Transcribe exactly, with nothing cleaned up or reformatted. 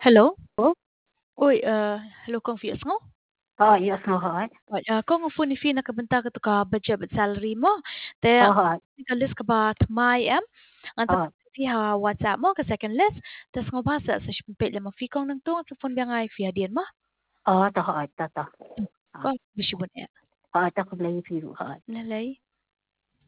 Hello? Oh? Uy, uh, hello kong Fias ngo? Oh, yes, no, hot. Right, uh, kung ufu ni fi nakabenta ka to ka budget but salary mo. Te Oh, hot. ka list ka ba my am? Ang Oh, fi ha WhatsApp mo ka second list. Tas ngo basa sa shipin mo fi kong nang to sa phone biya ngay fi hadian mo. oh, to, hot, to, to. Ko bisibon ya. Oh, to, ko blame you, hot. Nalay.